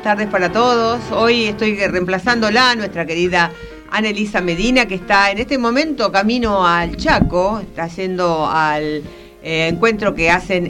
tardes para todos. Hoy estoy reemplazándola, nuestra querida Anelisa Medina, que está en este momento camino al Chaco, está yendo al encuentro que hacen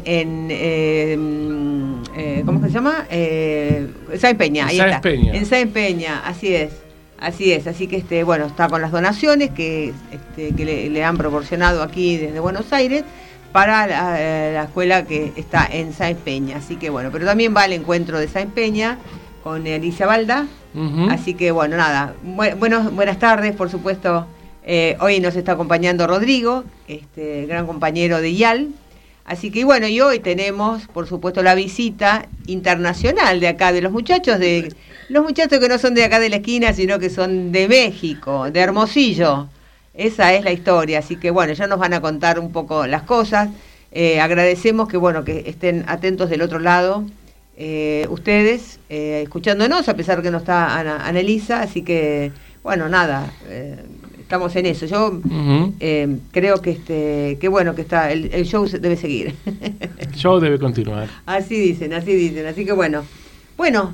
en, ¿cómo se llama? Sáenz Peña, ahí está. En Sáenz Peña, así es. Así que bueno, está con las donaciones que le han proporcionado aquí desde Buenos Aires para la escuela que está en Sáenz Peña. Así que bueno, pero también va al encuentro de Sáenz Peña con Alicia Balda. Uh-huh. Así que bueno, nada, buenas tardes, por supuesto. Hoy nos está acompañando Rodrigo, gran compañero de IAL. Así que bueno, y hoy tenemos, por supuesto, la visita internacional de acá, de los muchachos que no son de acá de la esquina, sino que son de México, de Hermosillo. Esa es la historia, así que bueno, ya nos van a contar un poco las cosas. Agradecemos que estén atentos del otro lado, ustedes, escuchándonos, a pesar que no está Anelisa, así que bueno, nada, estamos en eso. Yo creo que bueno, que está el show debe seguir. El show debe continuar. Así dicen, así que bueno. Bueno,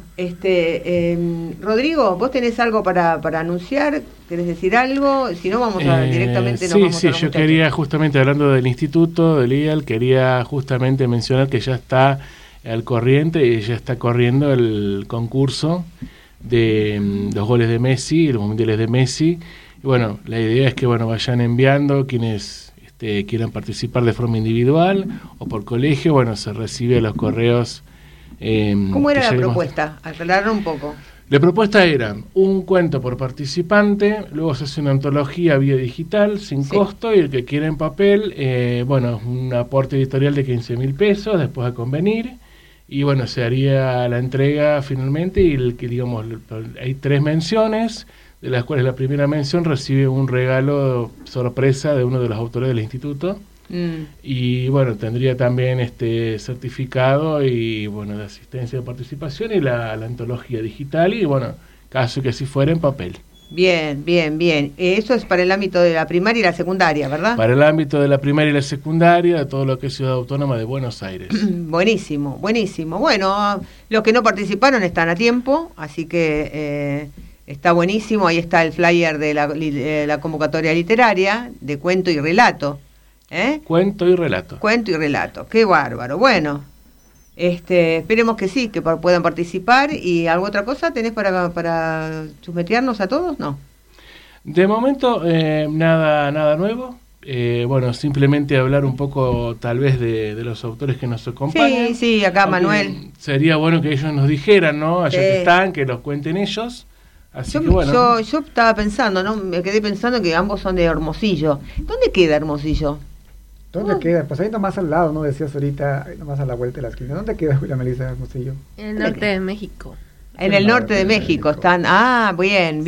Rodrigo, ¿vos tenés algo para anunciar? ¿Querés decir algo? Si no, vamos directamente. Sí, yo quería justamente, hablando del instituto, del IAL, quería justamente mencionar que ya está al corriente y ya está corriendo el concurso de los goles de Messi, los mundiales de Messi. Y bueno, la idea es que vayan enviando quienes quieran participar de forma individual o por colegio. Bueno, se recibe a los correos. ¿Cómo era la propuesta? Aclarar un poco. La propuesta era un cuento por participante, luego se hace una antología vía digital, sin costo, y el que quiera en papel, un aporte editorial de 15.000 pesos, después a convenir, y bueno, se haría la entrega finalmente, y hay 3 menciones, de las cuales la primera mención recibe un regalo sorpresa de uno de los autores del instituto. Y bueno, tendría también certificado y de asistencia de participación y la antología digital y caso que así fuera en papel. Bien. Eso es para el ámbito de la primaria y la secundaria, ¿verdad? Para el ámbito de la primaria y la secundaria, de todo lo que es Ciudad Autónoma de Buenos Aires. Buenísimo. Bueno, los que no participaron están a tiempo, así que está buenísimo. Ahí está el flyer de la convocatoria literaria de cuento y relato. Cuento y relato, qué bárbaro. Bueno, esperemos que sí, que puedan participar. ¿Y alguna otra cosa tenés para chusmetearnos a todos? No. De momento, nada nuevo. Simplemente hablar un poco tal vez de los autores que nos acompañan. Sí, acá Manuel. Sería bueno que ellos nos dijeran, ¿no? Allá que están, que los cuenten ellos. Así yo estaba pensando, ¿no? Me quedé pensando que ambos son de Hermosillo. ¿Dónde queda Hermosillo? ¿Dónde queda? Pues ahí nomás al lado, ¿no? Decías ahorita, ahí nomás a la vuelta de la esquina. ¿Dónde queda Julia Melissa Hermosillo? En el norte de México. En el norte de México están. Ah, bien.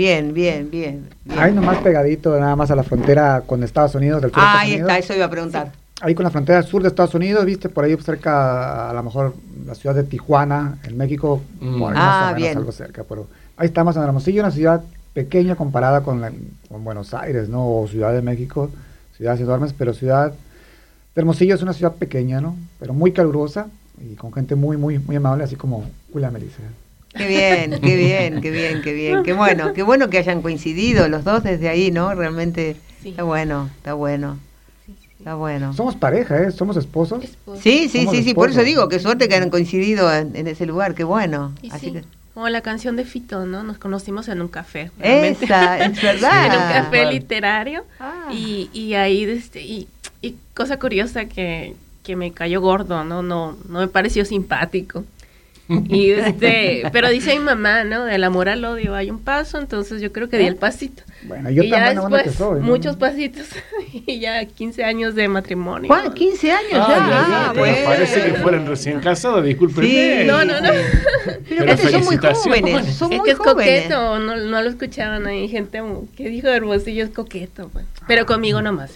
Ahí nomás pegadito, nada más a la frontera con Estados Unidos. Del sur de Estados ahí Unidos. Está, eso iba a preguntar. Ahí con la frontera sur de Estados Unidos, viste, por ahí cerca, a lo mejor, la ciudad de Tijuana, en México, por ahí más o menos algo cerca. Pero ahí estamos en Hermosillo, una ciudad pequeña comparada con Buenos Aires, ¿no? O Ciudad de México, ciudades enormes, pero Hermosillo es una ciudad pequeña, ¿no? Pero muy calurosa y con gente muy, muy, muy amable, así como Julia Melissa. Qué bien. Qué bueno que hayan coincidido los dos desde ahí, ¿no? Realmente está bueno. Está bueno. Somos pareja, ¿eh? Somos esposos. Sí, por eso digo, qué suerte que hayan coincidido en ese lugar, qué bueno. Así que... Como la canción de Fito, ¿no? Nos conocimos en un café. Esa, es verdad. En un café literario. Y ahí, y cosa curiosa que me cayó gordo, no me pareció simpático. Y pero dice mi mamá, ¿no? Del amor al odio hay un paso, entonces yo creo que di el pasito. Bueno, yo y también ya después, que soy, ¿no? Muchos pasitos y ya 15 años de matrimonio. ¿Cuál? 15 años ya. Bueno. Parece que fueran recién casados, discúlpenme. Sí. No. Pero son muy jóvenes. Son muy es coqueto, no lo escuchaban ahí, gente que dijo Hermosillo es coqueto, pues. Pero conmigo nomás,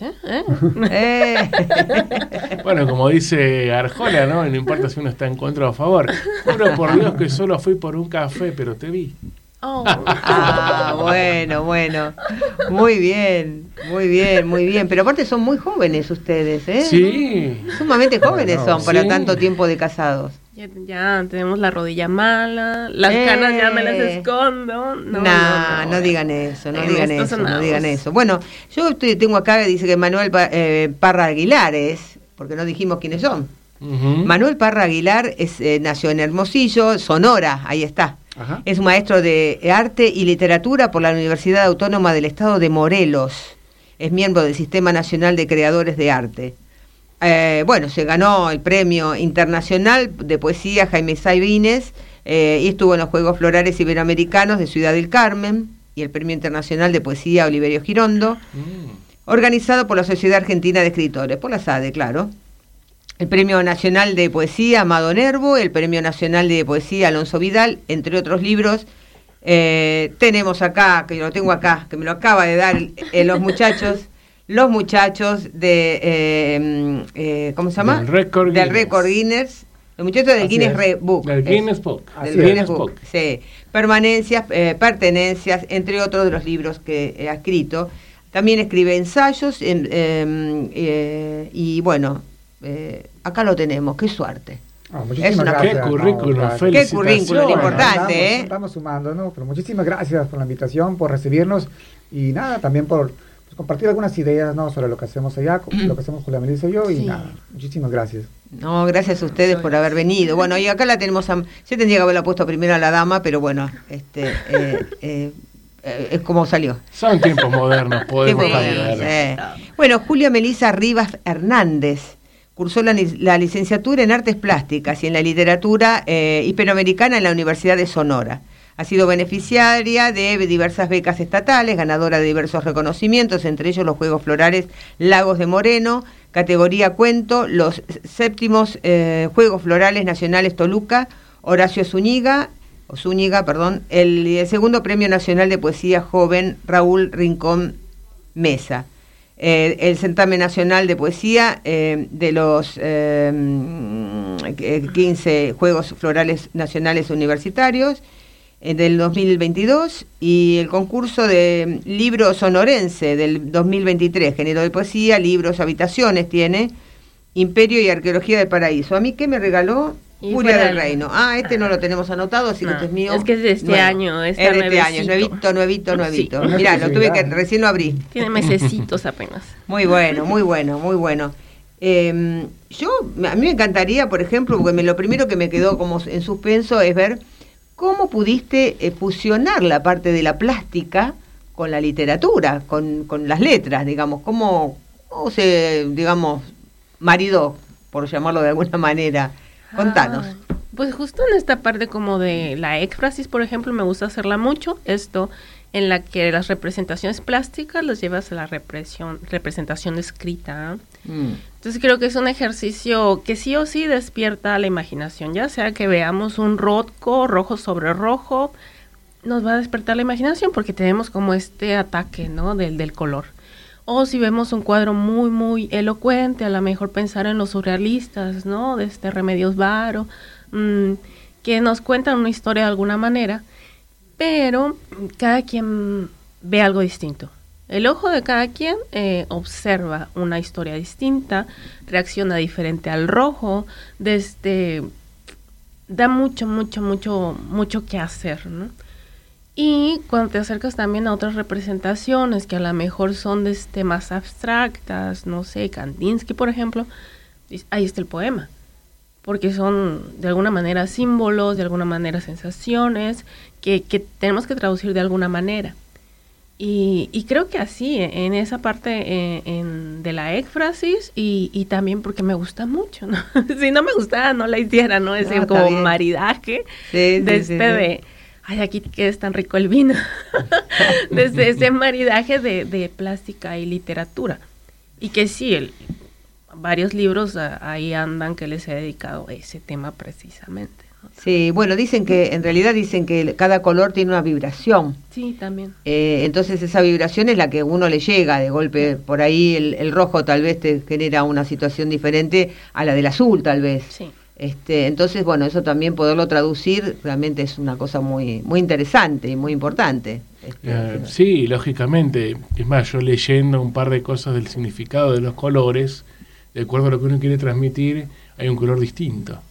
Bueno, como dice Arjona, ¿no? No importa si uno está en contra o a favor. Juro por Dios que solo fui por un café, pero te vi. Oh. Bueno. Muy bien. Pero aparte son muy jóvenes ustedes, ¿eh? Sí. Sumamente jóvenes son para tanto tiempo de casados. Ya tenemos la rodilla mala, las canas ya me las escondo. No digan eso, no digan eso. Bueno, yo tengo acá, dice que Manuel Parra Aguilar es, porque no dijimos quiénes son. Manuel Parra Aguilar nació en Hermosillo, Sonora, ahí está. Ajá. Es maestro de arte y literatura por la Universidad Autónoma del Estado de Morelos. Es miembro del Sistema Nacional de Creadores de Arte. Se ganó el Premio Internacional de Poesía Jaime Sabines y estuvo en los Juegos Florales Iberoamericanos de Ciudad del Carmen y el Premio Internacional de Poesía Oliverio Girondo, organizado por la Sociedad Argentina de Escritores, por la SADE, claro. El Premio Nacional de Poesía Amado Nervo, el Premio Nacional de Poesía Alonso Vidal, entre otros libros. Tenemos acá, que lo tengo acá, que me lo acaba de dar los muchachos de ¿cómo se llama? Del Record Guinness. Los muchachos del Guinness Book. Del Guinness Book. Del Guinness Book. Sí. Permanencias, pertenencias, entre otros de los libros que ha escrito. También escribe ensayos y bueno, acá lo tenemos. Qué suerte. Muchísimas gracias. Qué currículum, qué currículum importante, estamos sumando, ¿no? Pero muchísimas gracias por la invitación, por recibirnos y nada, también por compartir algunas ideas, ¿no? Sobre lo que hacemos allá, lo que hacemos Julia Melissa y yo, y nada, muchísimas gracias. No, gracias a ustedes por haber venido. Bueno, y acá la tenemos yo tendría que haberla puesto primero a la dama, pero bueno, es como salió. Son tiempos modernos, podemos cambiar. Bueno, Julia Melissa Rivas Hernández cursó la licenciatura en Artes Plásticas y en la Literatura Hispanoamericana en la Universidad de Sonora. Ha sido beneficiaria de diversas becas estatales, ganadora de diversos reconocimientos, entre ellos los Juegos Florales Lagos de Moreno, categoría cuento, los 7º Juegos Florales Nacionales Toluca, Horacio Zúñiga, el segundo Premio Nacional de Poesía Joven Raúl Rincón Mesa. El certamen nacional de poesía de los 15 Juegos Florales Nacionales Universitarios del 2022 y el concurso de libro sonorense del 2023, género de poesía, libros, habitaciones tiene, Imperio y Arqueología del Paraíso. ¿A mí qué me regaló? Furia del Reino. Este no lo tenemos anotado, así que este es mío. Es que es de este año. Es de este año, nuevito. Sí. Mirá, recién lo abrí. Tiene mesecitos apenas. Muy bueno. A mí me encantaría, por ejemplo, porque lo primero que me quedó como en suspenso es ver cómo pudiste fusionar la parte de la plástica con la literatura, con las letras, digamos, cómo se, digamos, maridó, por llamarlo de alguna manera. Contanos. Pues justo en esta parte como de la éfrasis, por ejemplo, me gusta hacerla mucho, en la que las representaciones plásticas las llevas a la representación escrita. Entonces creo que es un ejercicio que sí o sí despierta la imaginación, ya sea que veamos un rojo sobre rojo, nos va a despertar la imaginación porque tenemos como este ataque, ¿no? del color. O si vemos un cuadro muy, muy elocuente, a lo mejor pensar en los surrealistas, ¿no? De Remedios Varo, que nos cuentan una historia de alguna manera, pero cada quien ve algo distinto. El ojo de cada quien observa una historia distinta, reacciona diferente al rojo, da mucho que hacer, ¿no? Y cuando te acercas también a otras representaciones que a lo mejor son más abstractas, no sé, Kandinsky, por ejemplo, ahí está el poema. Porque son de alguna manera símbolos, de alguna manera sensaciones, que tenemos que traducir de alguna manera. Y creo que así, en esa parte de la éfrasis, y también porque me gusta mucho, ¿no? Si no me gustara, no la hiciera, ¿no? Ese como bien. Maridaje de... Ay, aquí que es tan rico el vino. Desde ese maridaje de plástica y literatura. Y que sí, varios libros ahí andan que les he dedicado a ese tema precisamente, ¿no? Sí, bueno, en realidad dicen que cada color tiene una vibración. Sí, también. Entonces esa vibración es la que uno le llega de golpe. Por ahí el rojo tal vez te genera una situación diferente a la del azul, tal vez. Sí. Entonces, bueno, eso también poderlo traducir realmente es una cosa muy muy interesante y muy importante. Sí, lógicamente. Es más, yo leyendo un par de cosas del significado de los colores, de acuerdo a lo que uno quiere transmitir, hay un color distinto.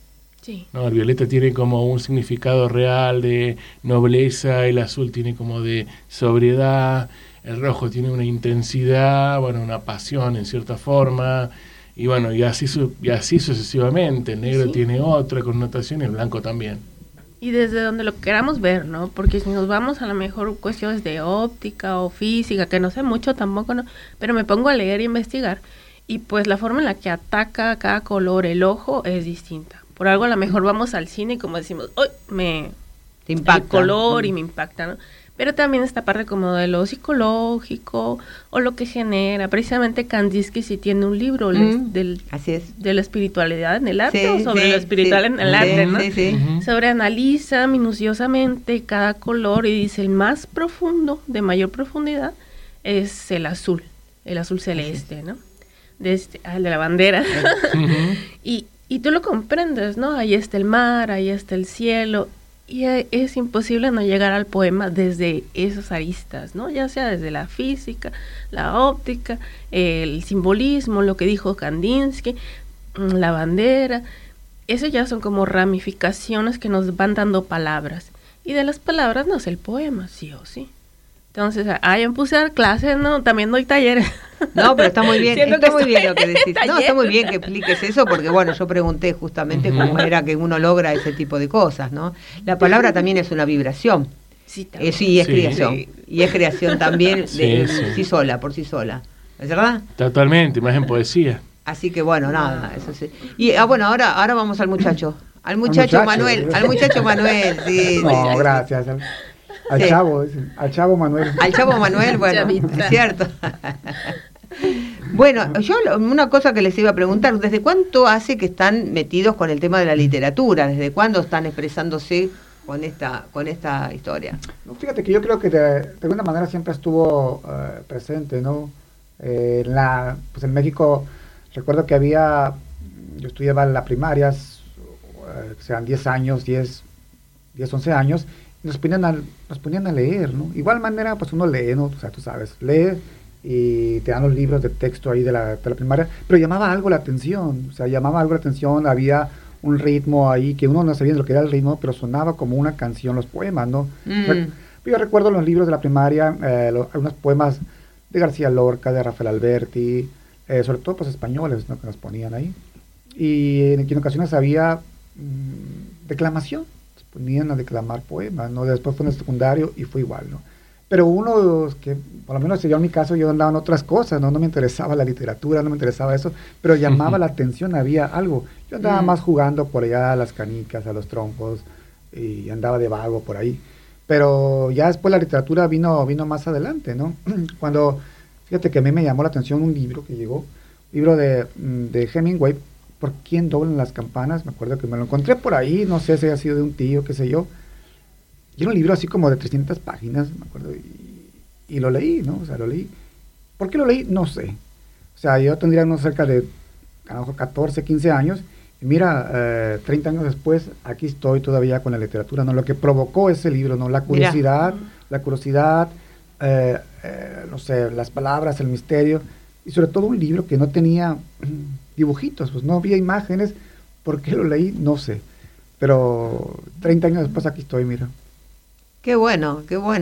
Sí. ¿no? El violeta tiene como un significado real de nobleza, el azul tiene como de sobriedad, el rojo tiene una intensidad, bueno, una pasión en cierta forma, y bueno, y así sucesivamente. El negro tiene otra connotación y el blanco también. Y desde donde lo queramos ver, ¿no? Porque si nos vamos a lo mejor cuestiones de óptica o física, que no sé mucho tampoco, ¿no? Pero me pongo a leer e investigar, y pues la forma en la que ataca cada color el ojo es distinta. Por algo a lo mejor vamos al cine y como decimos, ¡ay! Te impacta el color y me impacta, ¿no? Pero también esta parte como de lo psicológico o lo que genera. Precisamente Kandinsky sí tiene un libro así es. de la espiritualidad en el arte, o sobre lo espiritual en el arte, ¿no? Sobre analiza minuciosamente cada color y dice el más profundo, de mayor profundidad, es el azul celeste, ¿no? El de la bandera. Y tú lo comprendes, ¿no? Ahí está el mar, ahí está el cielo. Y es imposible no llegar al poema desde esas aristas, ¿no? Ya sea desde la física, la óptica, el simbolismo, lo que dijo Kandinsky, la bandera. Eso ya son como ramificaciones que nos van dando palabras. Y de las palabras nace el poema, sí o sí. Entonces, yo me puse a dar clases, ¿no? También doy talleres. No, pero está muy bien, está muy bien lo que decís. No, está muy bien que expliques eso, porque bueno, yo pregunté justamente cómo era que uno logra ese tipo de cosas, ¿no? La palabra también es una vibración. Sí, es creación. Sí. Y es creación también por sí sola. ¿Es verdad? Totalmente, más en poesía. Así que bueno, nada, eso sí. Y bueno, ahora vamos al muchacho. Al muchacho Manuel, sí. No, gracias. Al chavo Manuel. Al chavo Manuel, bueno, es cierto. Bueno, yo una cosa que les iba a preguntar, ¿desde cuánto hace que están metidos con el tema de la literatura? ¿Desde cuándo están expresándose con esta historia? No, fíjate que yo creo que de alguna manera siempre estuvo presente, ¿no? En México, recuerdo que yo estudiaba en la primaria, sean 10 años, 11 años, nos ponían a leer, ¿no? Igual manera, pues uno lee, ¿no? O sea, tú sabes, lee y te dan los libros de texto ahí de la primaria, pero llamaba algo la atención, había un ritmo ahí que uno no sabía lo que era el ritmo, pero sonaba como una canción los poemas, ¿no? Yo recuerdo los libros de la primaria, algunos poemas de García Lorca, de Rafael Alberti, sobre todo pues españoles, ¿no? Que nos ponían ahí, y en ocasiones había declamación, ponían a declamar poemas, ¿no? Después fue en el secundario y fue igual, ¿no? Pero uno, que por lo menos yo en mi caso, yo andaba en otras cosas, ¿no? No me interesaba la literatura, no me interesaba eso, pero llamaba la atención, había algo. Yo andaba más jugando por allá a las canicas, a los trompos, y andaba de vago por ahí. Pero ya después la literatura vino más adelante, ¿no? Fíjate que a mí me llamó la atención un libro que llegó, libro de Hemingway, ¿Por quién doblan las campanas? Me acuerdo que me lo encontré por ahí, no sé si haya sido de un tío, qué sé yo. Y era un libro así como de 300 páginas, me acuerdo, y lo leí, ¿no? O sea, lo leí. ¿Por qué lo leí? No sé. O sea, yo tendría unos cerca de a lo mejor 14, 15 años, y mira, 30 años después, aquí estoy todavía con la literatura, ¿no? Lo que provocó ese libro, ¿no? La curiosidad, no sé, las palabras, el misterio, y sobre todo un libro que no tenía dibujitos, pues no había imágenes. ¿Por qué lo leí? No sé. Pero 30 años después aquí estoy, mira. Qué bueno.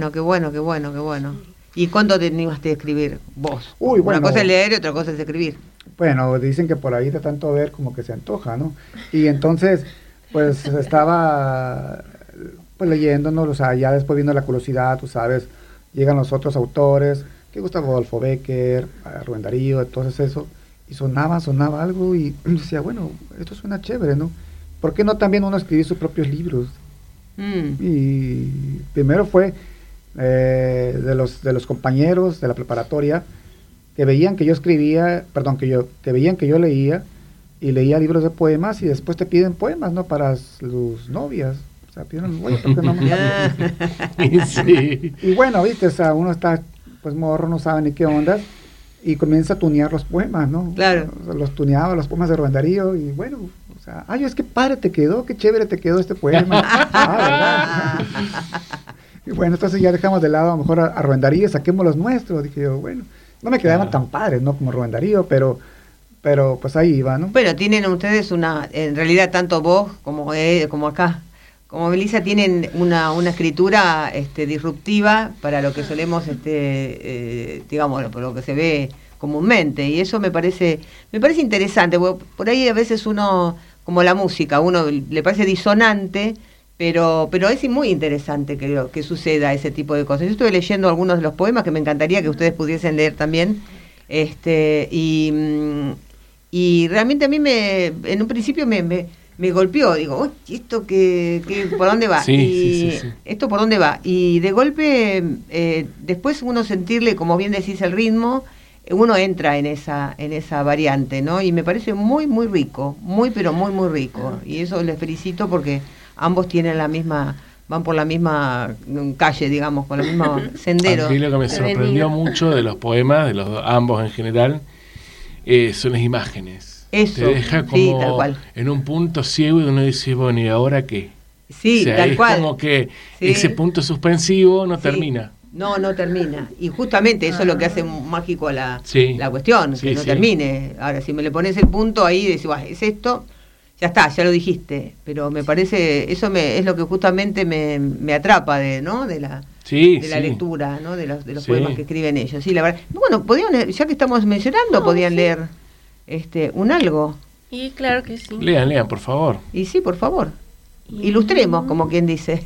¿Y cuándo te animaste a escribir vos? Una cosa es leer y otra cosa es escribir. Bueno, dicen que por ahí de tanto ver como que se antoja, ¿no? Y entonces, pues estaba pues leyendo, ¿no? O sea, ya después viendo la curiosidad, tú sabes, llegan los otros autores, que Gustavo Adolfo Bécquer, Rubén Darío, entonces eso, y sonaba algo y decía, bueno, esto suena chévere, ¿no? ¿Por qué no también uno escribir sus propios libros? Y primero fue de los compañeros de la preparatoria que veían que yo escribía, que veían que yo leía y leía libros de poemas y después te piden poemas, ¿no? Para sus novias. O sea, piden, oye, ¿por qué no me sí. Y bueno, viste, o sea, uno está pues morro, no sabe ni qué ondas y comienza a tunear los poemas, ¿no? Claro. O sea, los tuneaba, los poemas de Rubén Darío y bueno, o sea, ay, es que padre te quedó, qué chévere te quedó este poema. ¿Verdad? Y bueno, entonces ya dejamos de lado a lo mejor a Rubén Darío, saquemos los nuestros. Dije yo, bueno, no me quedaban tan padres, ¿no? Como Rubén Darío, pero pero pues ahí iba, ¿no? Bueno, tienen ustedes en realidad tanto vos como acá, como Melissa, tienen una escritura disruptiva para lo que solemos, digamos, por lo que se ve comúnmente, y eso me parece interesante, porque por ahí a veces uno, como la música, uno le parece disonante, pero es muy interesante que suceda ese tipo de cosas. Yo estuve leyendo algunos de los poemas que me encantaría que ustedes pudiesen leer también, y realmente a mí en un principio me golpeó, digo, uy, ¿esto por dónde va? Sí. ¿Esto por dónde va? Y de golpe, después uno sentirle, como bien decís, el ritmo, uno entra en esa variante, ¿no? Y me parece muy, muy rico, pero muy, muy rico. Y eso les felicito porque ambos tienen van por la misma calle, digamos, por el mismo sendero. A mí lo que me sorprendió mucho de los poemas, de los ambos en general, son las imágenes. Eso, te deja como tal cual. En un punto ciego y uno dice, bueno, ¿y ahora qué? Sí, o sea, tal cual. Es como que ese punto suspensivo no termina. No termina. Y justamente eso es lo que hace mágico la cuestión, que no termine. Ahora, si me le pones el punto ahí, decís, es esto, ya está, ya lo dijiste. Pero me parece, eso es lo que justamente me atrapa de la lectura, ¿no? de los poemas que escriben ellos. Sí, la verdad. Bueno, ya que estamos mencionando, podían leer un algo. Y claro que sí. Lean, por favor. Y sí, por favor. Ilustremos, como quien dice.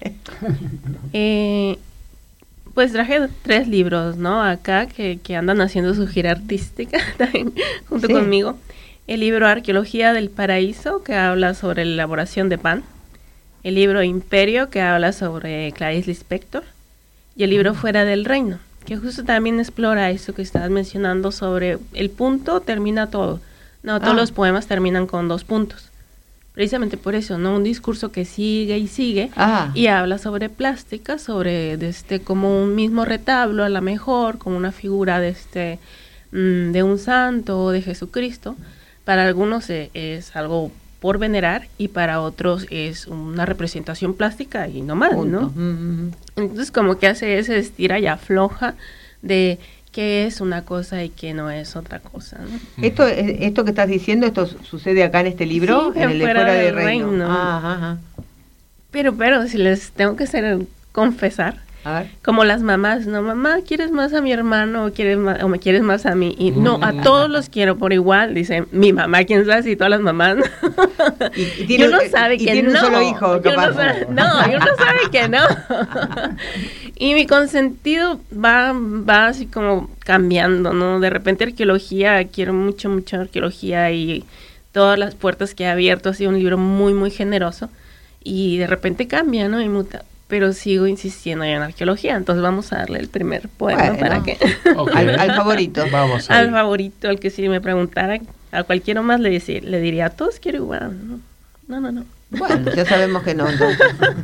Pues traje 3 libros, ¿no? Acá que andan haciendo su gira artística también junto conmigo. El libro Arqueología del Paraíso, que habla sobre la elaboración de pan. El libro Imperio, que habla sobre Clarice Lispector. Y el libro Fuera del Reino, que justo también explora eso que estabas mencionando sobre el punto termina todo. No, todos los poemas terminan con 2 puntos. Precisamente por eso, ¿no? Un discurso que sigue y sigue y habla sobre plástica, sobre como un mismo retablo, a lo mejor, como una figura de un santo o de Jesucristo. Para algunos es algo por venerar y para otros es una representación plástica y no mal, ¿no? Entonces como que hace ese estira y afloja de qué es una cosa y qué no es otra cosa, ¿no? Esto que estás diciendo, esto sucede acá en este libro, sí, en el de Fuera del Reino. Ajá. Pero si les tengo que confesar, a ver. Como las mamás, no, mamá, ¿quieres más a mi hermano o me quieres más a mí? Y no, a todos los quiero por igual, dice mi mamá, quién sabe si todas las mamás. Y uno sabe que tiene no. Un solo hijo, capaz. Y uno sabe que no. Y mi consentido va así como cambiando, ¿no? De repente arqueología, quiero mucho arqueología y todas las puertas que ha abierto, ha sido un libro muy, muy generoso. Y de repente cambia, ¿no? Y muta. Pero sigo insistiendo en arqueología, entonces vamos a darle el primer poema para que... Okay. al favorito. Vamos al favorito, al que si me preguntara, a cualquiera más le diría, a todos quiero igual. No. Bueno, ya sabemos que no, entonces.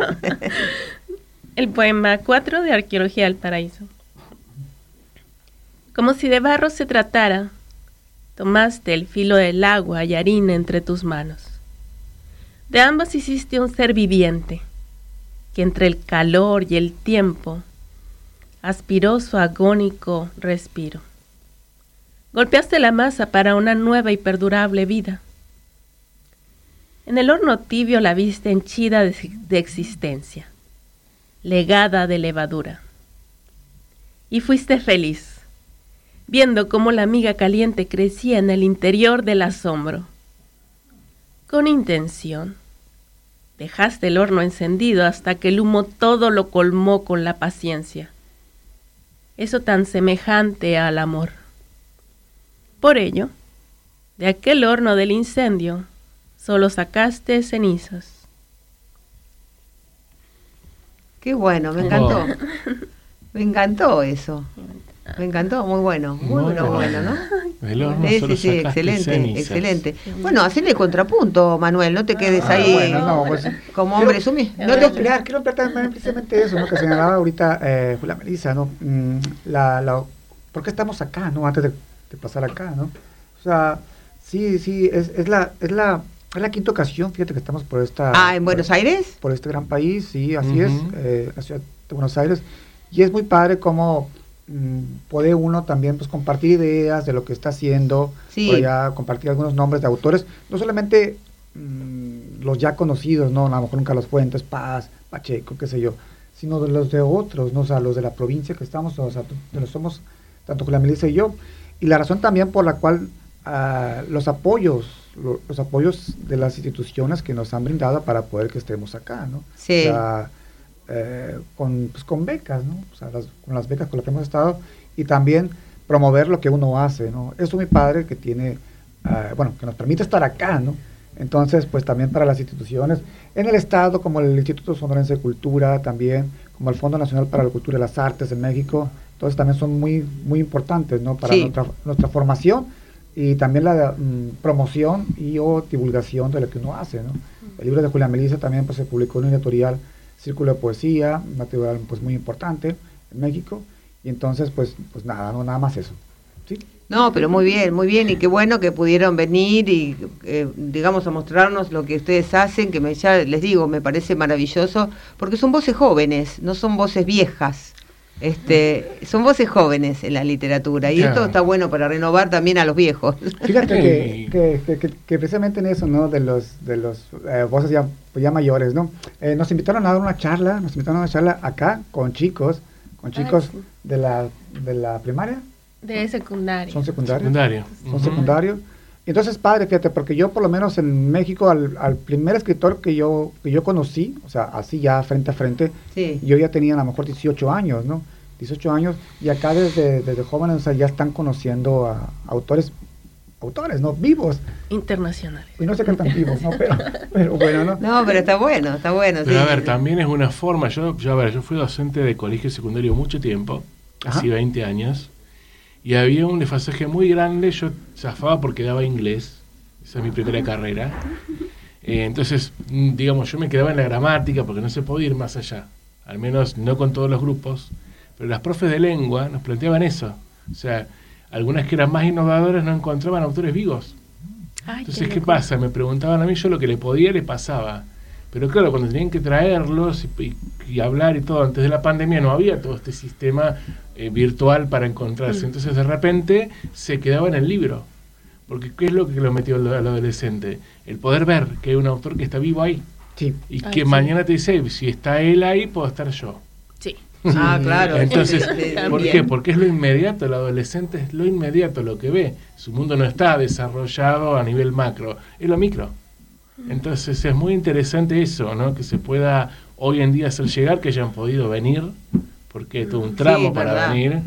El poema 4 de Arqueología del Paraíso. Como si de barro se tratara, tomaste el filo del agua y harina entre tus manos. De ambas hiciste un ser viviente, que entre el calor y el tiempo aspiró su agónico respiro. Golpeaste la masa para una nueva y perdurable vida. En el horno tibio la viste henchida de existencia, legada de levadura. Y fuiste feliz, viendo cómo la miga caliente crecía en el interior del asombro. Con intención, dejaste el horno encendido hasta que el humo todo lo colmó con la paciencia. Eso tan semejante al amor. Por ello, de aquel horno del incendio, solo sacaste cenizas. Qué bueno, me encantó. Me encantó eso. Me encantó, muy bueno, bueno, ¿no? Sí, excelente. Bueno, hacerle contrapunto, Manuel, no te quedes ahí como hombre sumiso. No te explicar, quiero plantear precisamente eso, ¿no? Que señalaba ahorita la Melissa, ¿no? ¿Por qué estamos acá, no? Antes de pasar acá, ¿no? O sea, sí, es la quinta ocasión, fíjate que estamos por esta... ¿en Buenos Aires? Por este gran país, sí, así es, la ciudad de Buenos Aires. Y es muy padre cómo puede uno también pues compartir ideas de lo que está haciendo, por allá compartir algunos nombres de autores, no solamente los ya conocidos, ¿no? A lo mejor un Carlos Fuentes, Paz, Pacheco, qué sé yo, sino de los de otros, ¿no? O sea, los de la provincia que estamos, o sea, de los somos, tanto Julia Melissa y yo, y la razón también por la cual los apoyos de las instituciones que nos han brindado para poder que estemos acá, ¿no? Sí. O sea, con becas, ¿no? O sea, con las becas con las que hemos estado, y también promover lo que uno hace, ¿no? Eso mi padre que tiene, que nos permite estar acá, ¿no? Entonces, pues también para las instituciones, en el Estado, como el Instituto Sonorense de Cultura, también, como el Fondo Nacional para la Cultura y las Artes en México, entonces también son muy, muy importantes, ¿no? Para nuestra formación y también la promoción y o divulgación de lo que uno hace, ¿no? El libro de Julia Melissa también pues se publicó en una editorial Círculo de Poesía, una editorial pues muy importante en México, y entonces pues nada, no nada más eso, ¿sí? No, pero muy bien, y qué bueno que pudieron venir y, digamos, a mostrarnos lo que ustedes hacen, que ya les digo, me parece maravilloso, porque son voces jóvenes, no son voces viejas, son voces jóvenes en la literatura, y esto está bueno para renovar también a los viejos. Fíjate que precisamente en eso, ¿no? De los voces ya mayores, ¿no? Nos invitaron a dar una charla, acá con chicos de la primaria. De secundaria. ¿Son secundarios? Son secundarios. Entonces, padre, fíjate, porque yo por lo menos en México, al primer escritor que yo conocí, o sea, así ya frente a frente, yo ya tenía a lo mejor 18 años, ¿no? 18 años, y acá desde jóvenes, o sea, ya están conociendo a autores, ¿no? Vivos. Internacionales. Y no sé qué tan vivos, ¿no? Pero bueno, ¿no? No, pero está bueno. Pero sí, a ver, también es una forma, yo fui docente de colegio secundario mucho tiempo, casi 20 años, y había un desfasaje muy grande. Yo zafaba porque daba inglés, esa es mi primera carrera, entonces, digamos, yo me quedaba en la gramática porque no se podía ir más allá, al menos no con todos los grupos, pero las profes de lengua nos planteaban eso, o sea, algunas que eran más innovadoras no encontraban autores vivos. Entonces, ¿qué pasa? Me preguntaban a mí, yo lo que le podía le pasaba, pero claro, cuando tenían que traerlos y hablar y todo, antes de la pandemia no había todo este sistema virtual para encontrarse. Entonces de repente se quedaba en el libro, porque ¿qué es lo que lo metió al adolescente? El poder ver que hay un autor que está vivo ahí, y que mañana te dice, si está él ahí, puedo estar yo. Claro. Entonces, ¿por qué? Porque es lo inmediato, el adolescente es lo inmediato, lo que ve. Su mundo no está desarrollado a nivel macro, es lo micro. Entonces es muy interesante eso, ¿no? Que se pueda hoy en día hacer llegar, que hayan podido venir, porque es todo un tramo para venir,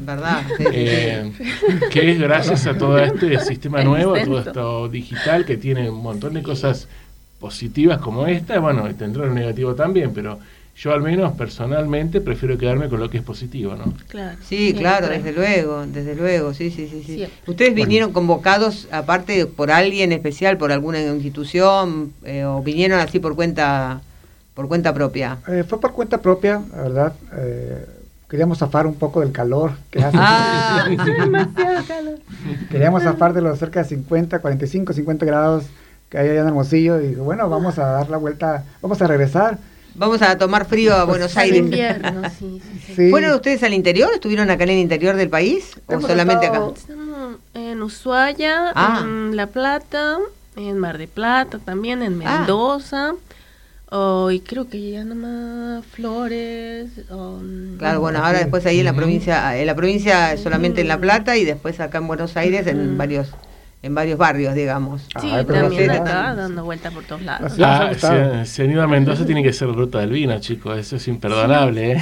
que es gracias a todo este sistema nuevo, todo esto digital, que tiene un montón de cosas positivas como esta, bueno, tendrá lo negativo también, pero yo al menos personalmente prefiero quedarme con lo que es positivo, ¿no? Claro. Sí, claro, desde luego, sí. ¿Ustedes vinieron convocados, aparte, por alguien especial, por alguna institución, o vinieron así por cuenta propia? Fue por cuenta propia, la verdad. Queríamos zafar un poco del calor que hace. Demasiado calor. Queríamos zafar de los cerca de 50 grados que hay allá en Hermosillo, y dije, bueno, vamos a dar la vuelta, vamos a regresar. Vamos a tomar frío a Buenos Aires. Invierno, sí. ¿Fueron ustedes al interior? ¿Estuvieron acá en el interior del país? ¿O solamente acá? Estamos en Ushuaia, en La Plata, en Mar de Plata también, en Mendoza. Y creo que ya nomás Flores. Claro, bueno, ahora después ahí en la provincia solamente en La Plata, y después acá en Buenos Aires en varios barrios, digamos. Sí, también acá dando vueltas por todos lados. Si han ido a Mendoza, tiene que ser ruta del vino, chicos, eso es imperdonable.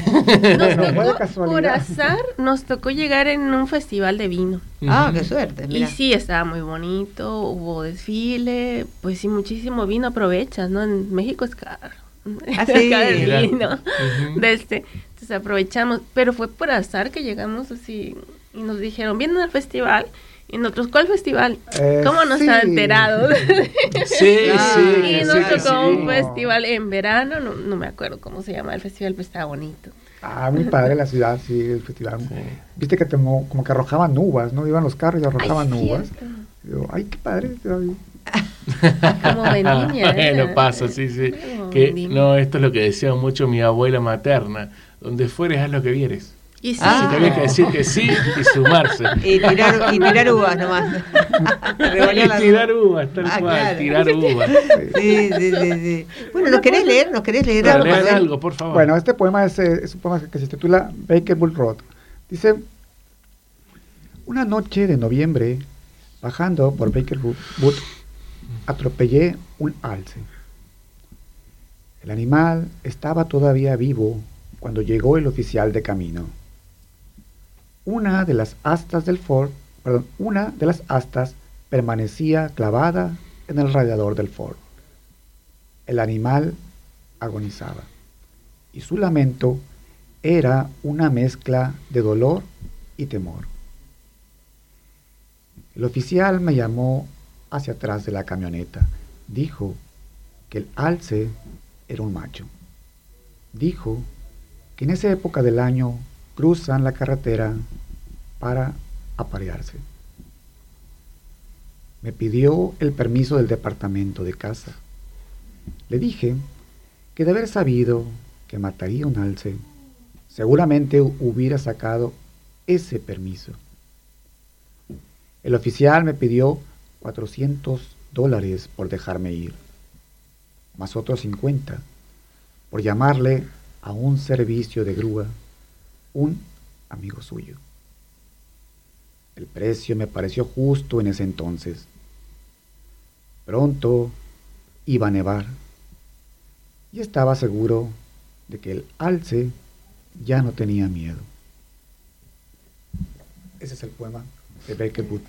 Por azar nos tocó llegar en un festival de vino. Qué suerte. Mirá. Y sí, estaba muy bonito, hubo desfile, pues sí, muchísimo vino aprovechas, ¿no? En México es caro. Acá el vino. Entonces aprovechamos, pero fue por azar que llegamos así y nos dijeron, ¿vienen al festival? Y nosotros, ¿cuál festival? ¿Cómo no estaba enterado? Y nos tocó un festival en verano, no me acuerdo cómo se llama el festival, pero estaba bonito. Muy padre la ciudad, sí, el festival. Sí. Viste que como que arrojaban uvas, ¿no? Iban los carros y arrojaban uvas. Digo, qué padre. Como vendimia. Bueno, pasa, sí. No, esto es lo que decía mucho mi abuela materna. Donde fueres, haz lo que vieres. Y sí. Había que decir que sí y sumarse. Y tirar uvas nomás. Y tirar uvas, tal cual, claro. Tirar uvas. Sí. Bueno, ¿nos querés leer? Claro, leer algo, por favor. Bueno, este poema es un poema que se titula Baker Bull Road. Dice: una noche de noviembre, bajando por Baker Bull, atropellé un alce. El animal estaba todavía vivo cuando llegó el oficial de camino. Una de las astas permanecía clavada en el radiador del Ford. El animal agonizaba, y su lamento era una mezcla de dolor y temor. El oficial me llamó hacia atrás de la camioneta. Dijo que el alce era un macho. Dijo que en esa época del año cruzan la carretera para aparearse. Me pidió el permiso del departamento de caza. Le dije que de haber sabido que mataría un alce, seguramente hubiera sacado ese permiso. El oficial me pidió $400 por dejarme ir, más otros 50 por llamarle a un servicio de grúa, un amigo suyo. El precio me pareció justo en ese entonces. Pronto iba a nevar y estaba seguro de que el alce ya no tenía miedo. Ese es el poema de Baker Booth.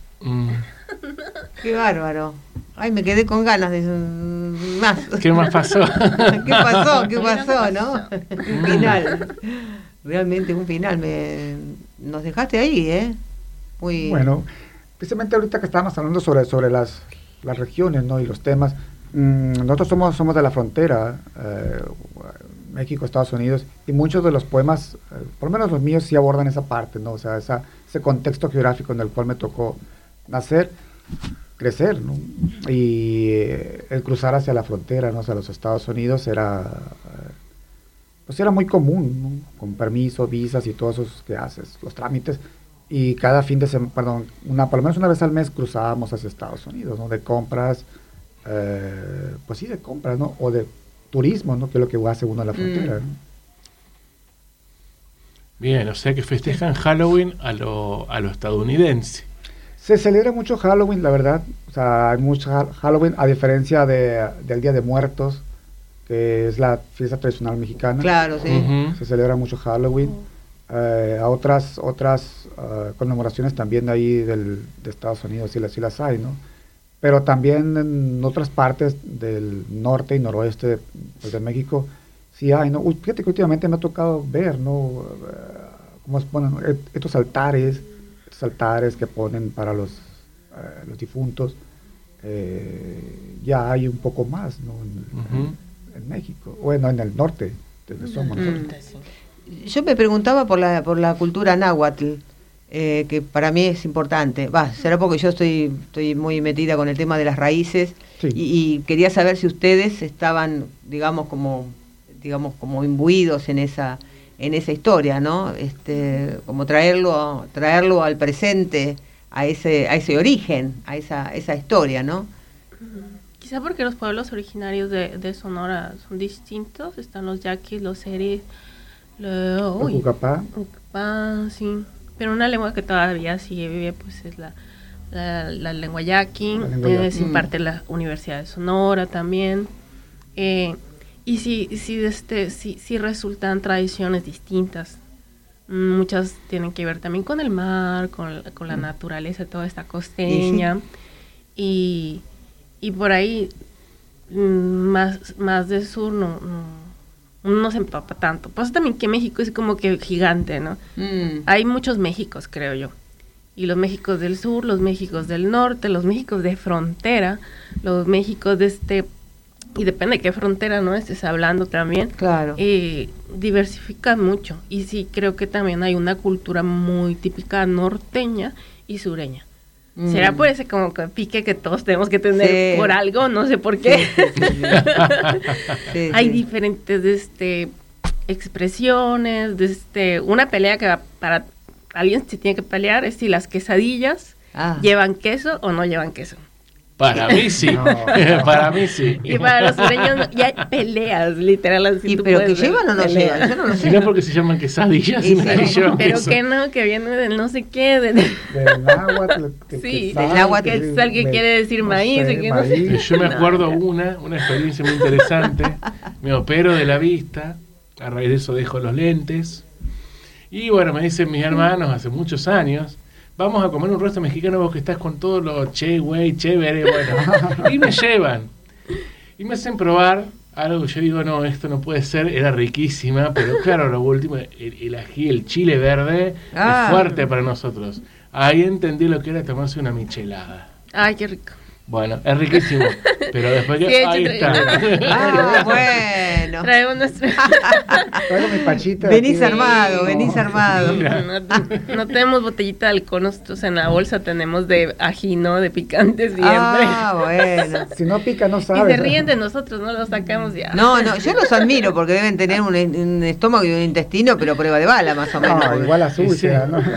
Qué bárbaro. Ay, me quedé con ganas de más. ¿Qué más pasó? ¿Qué pasó, no? Un final. Realmente un final. Nos dejaste ahí, Muy... Bueno, precisamente ahorita que estábamos hablando sobre las regiones, ¿no? Y los temas. Nosotros somos de la frontera, México, Estados Unidos, y muchos de los poemas, por lo menos los míos, sí abordan esa parte, ¿no? O sea, ese contexto geográfico en el cual me tocó nacer, crecer, ¿no? Y el cruzar hacia la frontera, ¿no? Hacia los Estados Unidos era muy común, ¿no? Con permiso, visas y todos esos que haces, los trámites. Y cada fin de semana, por lo menos una vez al mes cruzábamos hacia Estados Unidos, ¿no? De compras, pues sí, de compras, ¿no? O de turismo, ¿no? Que es lo que hace uno a la frontera, ¿no? Bien, o sea que festejan Halloween a lo estadounidense. Se celebra mucho Halloween, la verdad. O sea, hay mucho Halloween, a diferencia del Día de Muertos, que es la fiesta tradicional mexicana. Claro, sí. Se celebra mucho Halloween. A otras conmemoraciones también ahí de Estados Unidos sí las hay, ¿no? Pero también en otras partes del norte y noroeste pues, de México sí hay, ¿no? Fíjate que últimamente me ha tocado ver, ¿no? Cómo se ponen estos altares que ponen para los difuntos. Ya hay un poco más, ¿no? En México, bueno, en el norte, donde somos nosotros. Yo me preguntaba por la cultura náhuatl, que para mí es importante. Será porque yo estoy muy metida con el tema de las raíces, sí. y quería saber si ustedes estaban, digamos como imbuidos en esa historia, ¿no? Como traerlo al presente, a ese origen, a esa historia, ¿no? Quizá porque los pueblos originarios de Sonora son distintos. Están los yaquis, los seris, los Ucapá, sí. Pero una lengua que todavía sigue vive, pues es la lengua yaqui. Se imparte en la Universidad de Sonora también. Y sí resultan tradiciones distintas. Muchas tienen que ver también con el mar, con la naturaleza, toda esta costeña. Y por ahí, más del sur, no se empapa tanto. Pasa también que México es como que gigante, ¿no? Hay muchos Méxicos, creo yo. Y los Méxicos del sur, los Méxicos del norte, los Méxicos de frontera, los Méxicos y depende de qué frontera, ¿no? Estés hablando también. Claro. Diversifican mucho. Y sí, creo que también hay una cultura muy típica norteña y sureña. ¿Será por ese como que pique que todos tenemos que tener por algo? No sé por qué. Sí, hay diferentes expresiones, una pelea que va para alguien se tiene que pelear es si las quesadillas llevan queso o no llevan queso. Para mí sí, para mí sí. Y para los sureños no, y hay peleas, literal. Así ¿Y pero que llevan o no llevan? Yo no lo sé. Si no porque se llaman quesadillas, y llevan pero queso. Que no, que viene del no sé qué. Del náhuatl. Sí, del náhuatl. Que es el que quiere decir maíz. No sé. Yo me acuerdo una experiencia muy interesante. Me opero de la vista, a raíz de eso dejo los lentes. Y bueno, me dicen mis hermanos hace muchos años, vamos a comer un rostro mexicano, vos que estás con todo lo chévere, bueno. Y me llevan. Y me hacen probar algo que yo digo, no, esto no puede ser, era riquísima, pero claro, lo último, el ají, el chile verde, es fuerte para nosotros. Ahí entendí lo que era tomarse una michelada. Ay, qué rico. Bueno, es riquísimo, pero después que... Sí, ahí está. Bueno. Traemos nuestra... Traigo mi pachita. Venís armado. No tenemos botellita de alcohol, nosotros en la bolsa tenemos de ají, ¿no? De picante siempre. Bueno. Si no pica, no sabes. Y se ríen de nosotros, no los sacamos ya. No, yo los admiro porque deben tener un estómago y un intestino, pero prueba de bala, más o menos. No, igual azul, sí.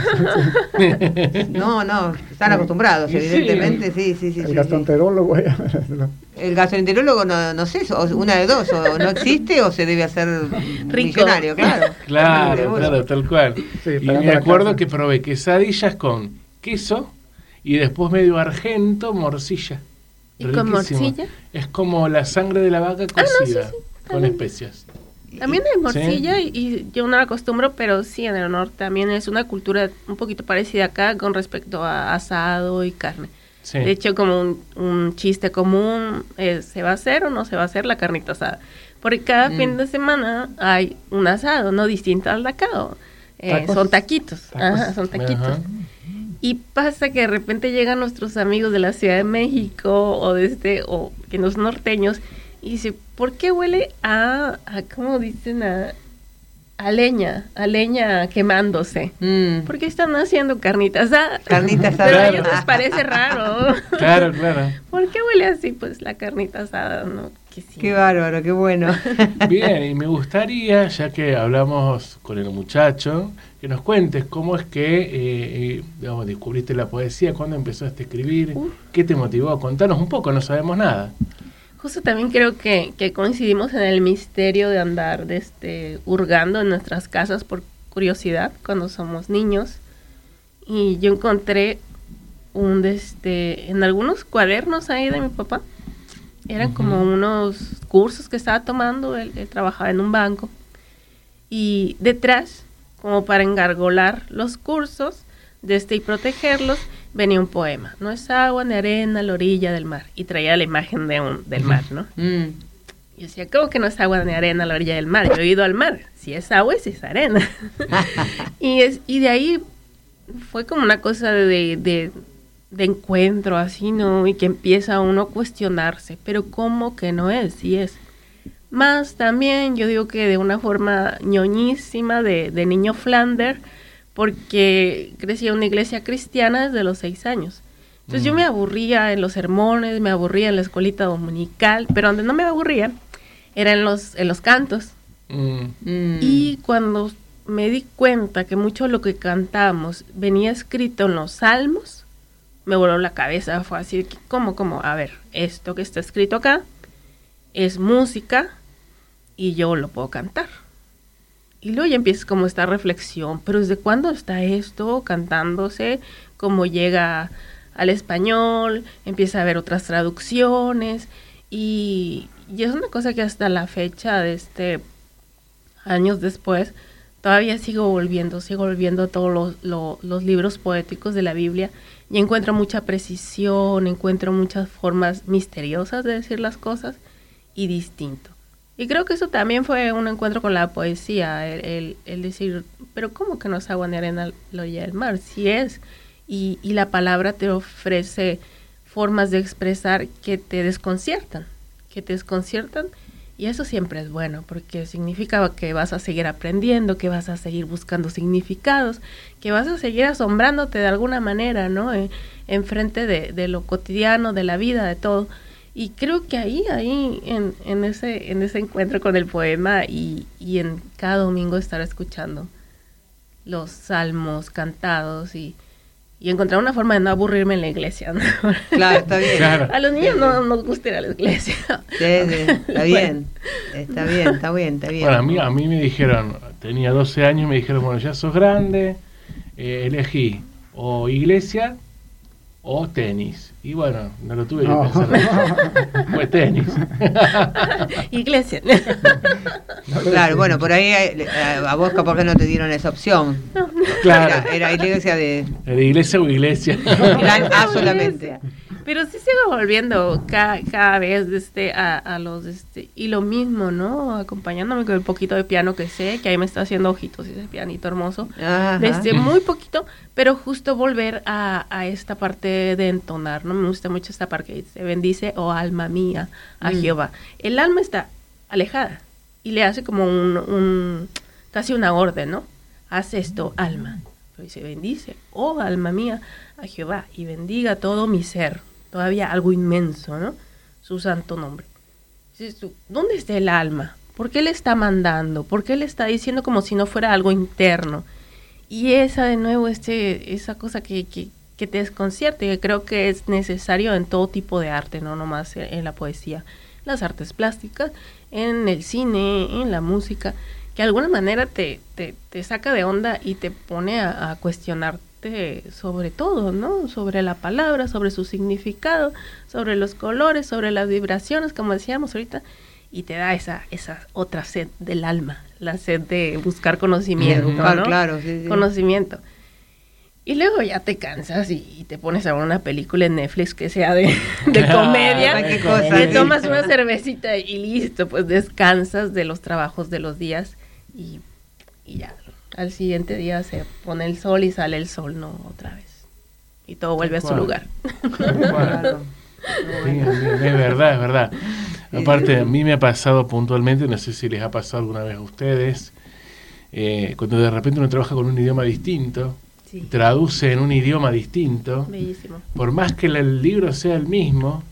No, están acostumbrados, evidentemente, sí. El gastroenterólogo. El gastroenterólogo, no sé, una de dos, o no existe o se debe hacer millonario, claro. Claro, tal cual. Sí, y me acuerdo que probé quesadillas con queso y después medio argento, morcilla. ¿Y con morcilla? Es como la sangre de la vaca cocida, con especias. También hay morcilla y yo no la acostumbro, pero sí, en el norte también es una cultura un poquito parecida acá con respecto a asado y carne. Sí. De hecho, como un chiste común, ¿se va a hacer o no se va a hacer la carnita asada? Porque cada fin de semana hay un asado, no distinto al de acá. Son taquitos. Ajá, son taquitos. Ajá. Y pasa que de repente llegan nuestros amigos de la Ciudad de México o o que no son norteños y dice, ¿por qué huele a cómo dicen, a leña quemándose? ¿Por qué están haciendo carnita asada? Pero a ellos les parece raro. Claro. ¿Por qué huele así? Pues la carnita asada, ¿no? Que sí. Qué bárbaro, qué bueno. Bien, y me gustaría, ya que hablamos con el muchacho, que nos cuentes cómo es que descubriste la poesía, cuándo empezaste a escribir, qué te motivó. Contanos un poco, no sabemos nada. Justo también creo que coincidimos en el misterio de andar hurgando en nuestras casas por curiosidad cuando somos niños. Y yo encontré en algunos cuadernos ahí de mi papá. Eran como unos cursos que estaba tomando, él trabajaba en un banco. Y detrás, como para engargolar los cursos y protegerlos, venía un poema. No es agua ni arena a la orilla del mar. Y traía la imagen del mar, ¿no? Y decía, ¿cómo que no es agua ni arena a la orilla del mar? Yo he ido al mar. Si es agua, si es arena. y de ahí fue como una cosa de encuentro, así, ¿no? Y que empieza uno a cuestionarse. Pero ¿cómo que no es? Si es. Más también, yo digo que de una forma ñoñísima de niño Flander, porque crecí en una iglesia cristiana desde los 6 años. Entonces yo me aburría en los sermones, me aburría en la escuelita dominical, pero donde no me aburría era en los cantos. Y cuando me di cuenta que mucho de lo que cantábamos venía escrito en los salmos, me voló la cabeza, fue así, ¿cómo? A ver, esto que está escrito acá es música y yo lo puedo cantar. Y luego ya empieza como esta reflexión, pero ¿desde cuándo está esto cantándose? ¿Cómo llega al español? Empieza a haber otras traducciones y es una cosa que hasta la fecha años después, todavía sigo volviendo a todos los libros poéticos de la Biblia y encuentro mucha precisión, encuentro muchas formas misteriosas de decir las cosas y distinto. Y creo que eso también fue un encuentro con la poesía, el decir, pero ¿cómo que no es agua ni arena a la orilla del mar? Sí es, y la palabra te ofrece formas de expresar que te desconciertan, y eso siempre es bueno, porque significa que vas a seguir aprendiendo, que vas a seguir buscando significados, que vas a seguir asombrándote de alguna manera, ¿no? En frente de lo cotidiano, de la vida, de todo. Y creo que ahí en ese encuentro con el poema y en cada domingo estar escuchando los salmos cantados y encontrar una forma de no aburrirme en la iglesia, ¿no? Claro, está bien. Claro. A los niños no nos gusta ir a la iglesia. Sí, está bien. Está bien. Bueno, a mí me dijeron, tenía 12 años, me dijeron, bueno, ya sos grande, elegí o iglesia o tenis. Y bueno, no lo tuve que pensar. Fue tenis. Iglesia. Claro, bueno, por ahí a vos capaz que no te dieron esa opción. Claro. Era iglesia de... ¿De iglesia o iglesia? Solamente. Pero sí sigo volviendo cada vez a los y lo mismo, ¿no? Acompañándome con el poquito de piano que sé, que ahí me está haciendo ojitos ese pianito hermoso. Muy poquito, pero justo volver a esta parte de entonar, ¿no? Me gusta mucho esta parte que dice, bendice, oh alma mía, a Jehová. El alma está alejada y le hace como casi una orden, ¿no? Haz esto, alma. Pero dice, bendice, oh alma mía, a Jehová, y bendiga todo mi ser. Todavía algo inmenso, ¿no? Su santo nombre. Dices tú, ¿dónde está el alma? ¿Por qué le está mandando? ¿Por qué le está diciendo como si no fuera algo interno? Y esa, de nuevo, esa cosa que te desconcierta, que creo que es necesario en todo tipo de arte, no nomás en la poesía, las artes plásticas, en el cine, en la música, que de alguna manera te saca de onda y te pone a cuestionarte sobre todo, ¿no? Sobre la palabra, sobre su significado, sobre los colores, sobre las vibraciones, como decíamos ahorita, y te da esa otra sed del alma, la sed de buscar conocimiento, ¿no? Claro, sí. Conocimiento. Y luego ya te cansas y te pones a ver una película en Netflix que sea de comedia, te tomas una cervecita y listo, pues descansas de los trabajos de los días y ya. Al siguiente día se pone el sol y sale el sol, ¿no? Otra vez. Y todo vuelve a su lugar. Claro. Sí, es verdad. Aparte, a mí me ha pasado puntualmente, no sé si les ha pasado alguna vez a ustedes, cuando de repente uno trabaja con un idioma distinto, traduce en un idioma distinto. Bellísimo. Por más que el libro sea el mismo,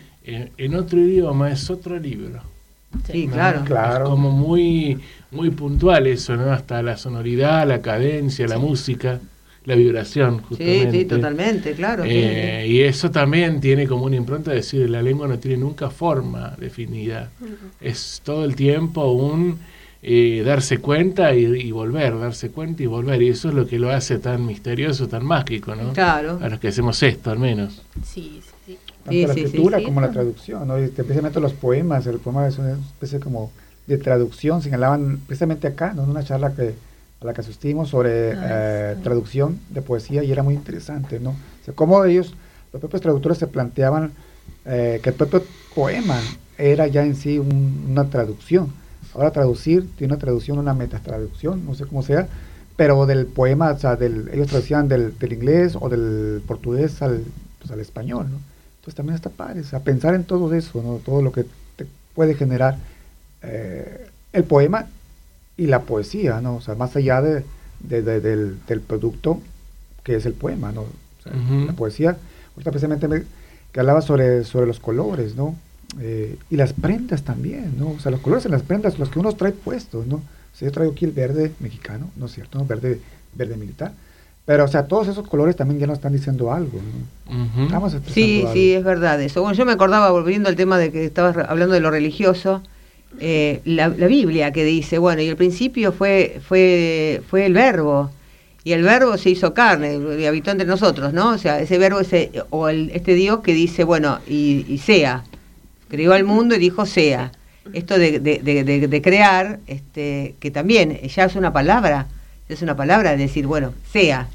en otro idioma es otro libro. Sí, ¿no? claro. Es como muy puntual eso, ¿no? Hasta la sonoridad, la cadencia, la música, la vibración, justamente. Sí, totalmente, claro. Y eso también tiene como una impronta de decir, la lengua no tiene nunca forma definida. Es todo el tiempo darse cuenta y volver, darse cuenta y volver. Y eso es lo que lo hace tan misterioso, tan mágico, ¿no? Claro. A los que hacemos esto, al menos. Sí. Tanto la escritura como la traducción, ¿no? Especialmente los poemas. El poema es una especie como de traducción. Señalaban precisamente acá, ¿no? En una charla a la que asistimos sobre traducción de poesía, y era muy interesante, ¿no? O sea, cómo ellos, los propios traductores, se planteaban que el propio poema era ya en sí una traducción. Ahora traducir tiene una traducción, una metatraducción, no sé cómo sea, pero del poema, o sea, ellos traducían del inglés o del portugués al español, ¿no? Entonces también está padre, o sea, pensar en todo eso, ¿no? Todo lo que te puede generar el poema y la poesía, ¿no? O sea, más allá del producto que es el poema, ¿no? O sea, la poesía, ahorita precisamente que hablaba sobre los colores, ¿no? Y las prendas también, ¿no? O sea, los colores en las prendas, los que uno trae puestos, ¿no? O sea, yo traigo aquí el verde mexicano, ¿no es cierto? ¿No? Verde militar. Pero, o sea, todos esos colores también ya nos están diciendo algo, ¿no? Estamos expresando algo. Sí, es verdad eso. Bueno, yo me acordaba, volviendo al tema de que estabas hablando de lo religioso, la Biblia que dice, bueno, y al principio fue el verbo, y el verbo se hizo carne y habitó entre nosotros, ¿no? O sea, ese verbo, este Dios que dice, bueno, y sea, creó al mundo y dijo sea. Esto de crear, que también ya es una palabra, de decir, bueno, sea,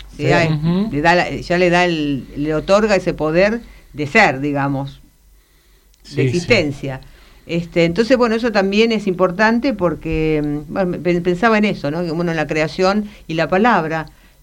le otorga ese poder de ser, digamos, de existencia. Entonces, bueno, eso también es importante porque, bueno, pensaba en eso, ¿no? Que bueno, en la creación y la palabra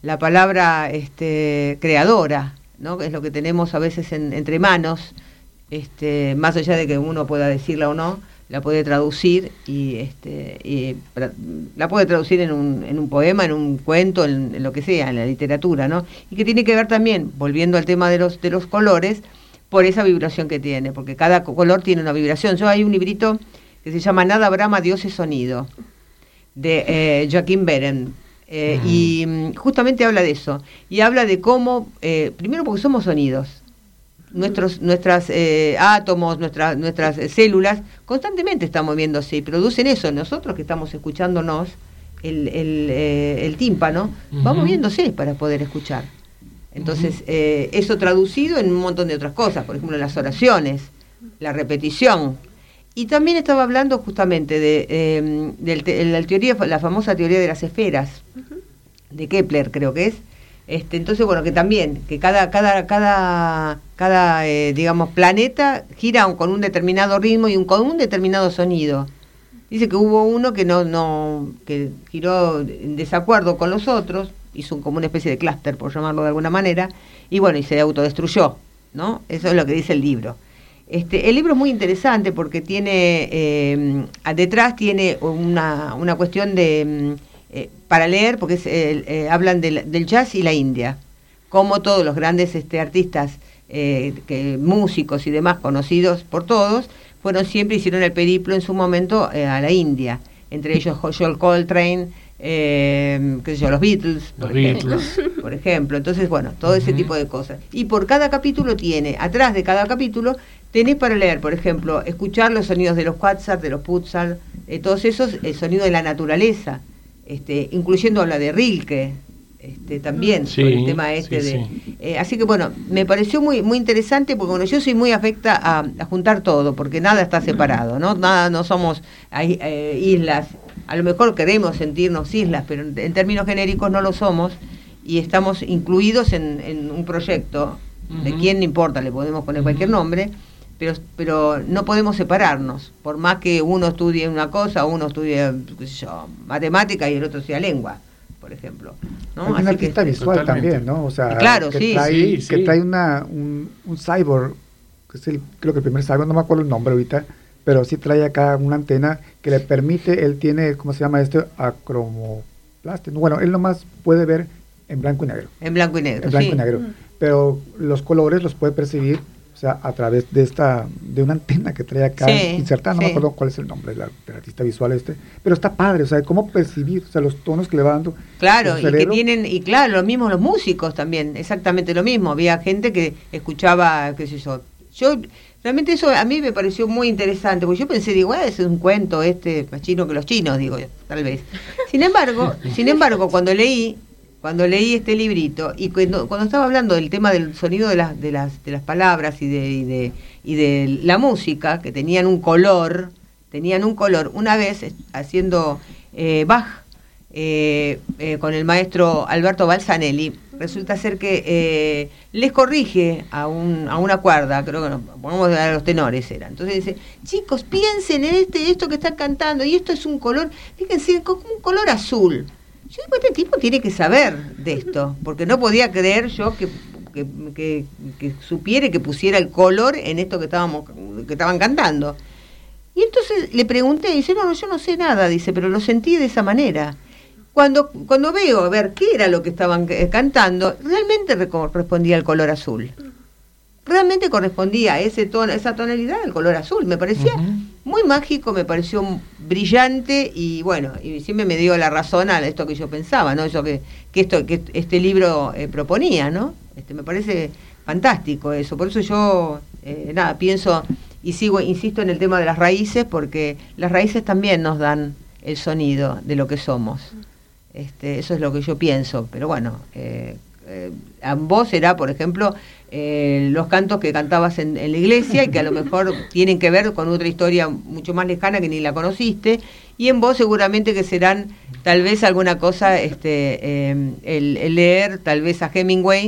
creadora, ¿no? Es lo que tenemos a veces entre manos, más allá de que uno pueda decirla o no, la puede traducir y la puede traducir en un poema, en un cuento, en lo que sea, en la literatura, ¿no? Y que tiene que ver también, volviendo al tema de los colores, por esa vibración que tiene, porque cada color tiene una vibración. Hay un librito que se llama Nada Brama, Dios es Sonido, de Joaquín Beren, y justamente habla de eso, y habla de cómo, primero porque somos sonidos, nuestras átomos, nuestras células constantemente están moviéndose y producen eso. Nosotros que estamos escuchándonos, el tímpano va moviéndose para poder escuchar. Entonces, eso traducido en un montón de otras cosas, por ejemplo, las oraciones, la repetición. Y también estaba hablando justamente de la famosa teoría de las esferas, de Kepler, creo que es. Entonces, bueno, que también, que cada digamos, planeta gira con un determinado ritmo y con un determinado sonido. Dice que hubo uno que giró en desacuerdo con los otros, hizo como una especie de clúster, por llamarlo de alguna manera, y bueno, y se autodestruyó, ¿no? Eso es lo que dice el libro. El libro es muy interesante porque tiene, detrás tiene una cuestión de... para leer, porque hablan del jazz y la India, como todos los grandes artistas, músicos y demás conocidos por todos, hicieron el periplo en su momento a la India, entre ellos Joel Coltrane, los Beatles, por ejemplo. Entonces, bueno, todo ese tipo de cosas. Y por cada capítulo atrás de cada capítulo, tenés para leer, por ejemplo, escuchar los sonidos de los Quetzal, de los Putzal, todos esos, el sonido de la naturaleza. Incluyendo la de Rilke, también, por el tema así que bueno, me pareció muy muy interesante, porque bueno, yo soy muy afecta a juntar todo, porque nada está separado, no somos islas. A lo mejor queremos sentirnos islas, pero en términos genéricos no lo somos, y estamos incluidos en un proyecto, de quién no importa, le podemos poner cualquier nombre, pero no podemos separarnos, por más que uno estudie una cosa, uno estudie, qué sé yo, matemática y el otro sea lengua, por ejemplo, ¿no? Hay un artista visual totalmente. También, ¿no? O sea, claro, que trae un cyborg, que es creo que el primer cyborg, no me acuerdo el nombre ahorita, pero sí trae acá una antena que le permite, él tiene, ¿cómo se llama esto? Acromoplaste. Bueno, él nomás puede ver en blanco y negro. En blanco y negro, y negro. Pero los colores los puede percibir, o sea, a través de una antena que trae acá insertada, no me acuerdo cuál es el nombre del artista visual pero está padre, o sea, cómo percibir, o sea, los tonos que le va dando. Claro, y claro, lo mismo los músicos también, exactamente lo mismo. Había gente que escuchaba, qué sé yo, realmente eso a mí me pareció muy interesante, porque yo pensé, digo, es un cuento más chino que los chinos, digo, tal vez. Sin embargo, cuando leí este librito, y cuando estaba hablando del tema del sonido de las palabras y de la música, que tenían un color, una vez haciendo Bach con el maestro Alberto Balzanelli, resulta ser que les corrige a una cuerda, creo que pongamos a los tenores eran. Entonces dice, chicos, piensen en esto que están cantando, y esto es un color, fíjense, como un color azul. Yo digo, este tipo tiene que saber de esto, porque no podía creer yo que supiera, que pusiera el color en esto que estaban cantando. Y entonces le pregunté, y dice, no, yo no sé nada, dice, pero lo sentí de esa manera. Cuando veo a ver qué era lo que estaban cantando, realmente correspondía al color azul. Realmente correspondía a esa tonalidad del color azul. Me parecía muy mágico, me pareció brillante, y bueno, y siempre me dio la razón a esto que yo pensaba, ¿no? Eso que este libro proponía, ¿no? Me parece fantástico eso. Por eso yo pienso y insisto en el tema de las raíces, porque las raíces también nos dan el sonido de lo que somos. Eso es lo que yo pienso, pero bueno, a vos será, por ejemplo, los cantos que cantabas en la iglesia, y que a lo mejor tienen que ver con otra historia mucho más lejana que ni la conociste, y en vos seguramente que serán tal vez alguna cosa, el leer tal vez a Hemingway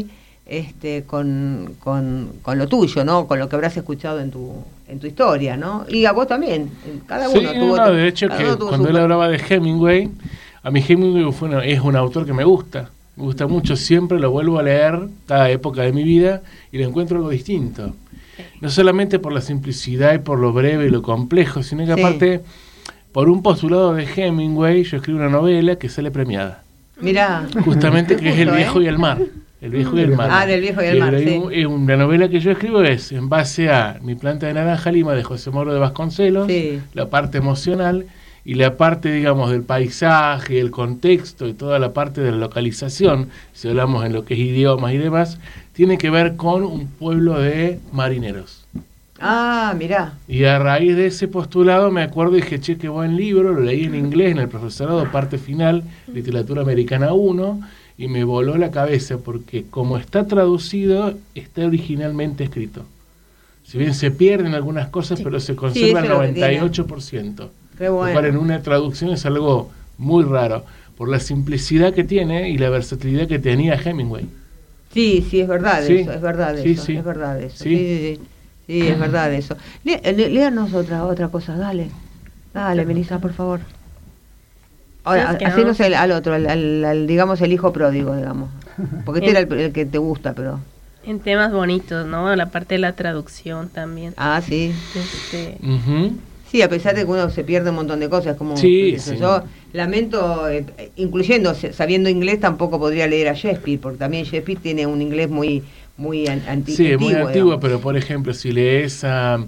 con lo tuyo, ¿no? Con lo que habrás escuchado en tu historia, ¿no? Y a vos también, cada uno tuvo. De hecho, que cuando él hablaba de Hemingway, a mí Hemingway es un autor que me gusta mucho, siempre lo vuelvo a leer cada época de mi vida y le encuentro algo distinto. No solamente por la simplicidad y por lo breve y lo complejo, sino que aparte, por un postulado de Hemingway, yo escribo una novela que sale premiada. Mirá. Justamente, que es El viejo y el mar. El viejo y el mar. Ah, del viejo y el mar, sí. La novela que yo escribo es en base a Mi planta de naranja lima de José Moro de Vasconcelos, sí, la parte emocional y la parte, digamos, del paisaje, el contexto y toda la parte de la localización, si hablamos en lo que es idiomas y demás, tiene que ver con un pueblo de marineros. Ah, mirá. Y a raíz de ese postulado me acuerdo y dije, che, qué buen libro, lo leí en inglés en el profesorado, parte final, Literatura Americana 1, y me voló la cabeza porque como está traducido, está originalmente escrito. Si bien se pierden algunas cosas, pero se conserva el 98%. Qué bueno. Lo cual en una traducción es algo muy raro, por la simplicidad que tiene y la versatilidad que tenía Hemingway. Sí, es verdad Sí. eso, es verdad Sí, eso, sí. es verdad eso. Sí. Sí, es verdad eso. Léanos otra cosa, dale. Dale, Melissa, por favor. Ahora, Sí, es que hacenos al otro, al, digamos, el hijo pródigo, digamos. Porque este era el que te gusta, pero... En temas bonitos, ¿no? La parte de la traducción también. Ah, sí. Ujú. Sí, a pesar de que uno se pierde un montón de cosas, como Sí, eso. sí. Yo lamento, incluyendo, sabiendo inglés, tampoco podría leer a Shakespeare, porque también Shakespeare tiene un inglés muy antiguo. Sí, muy antiguo, digamos. pero por ejemplo, si lees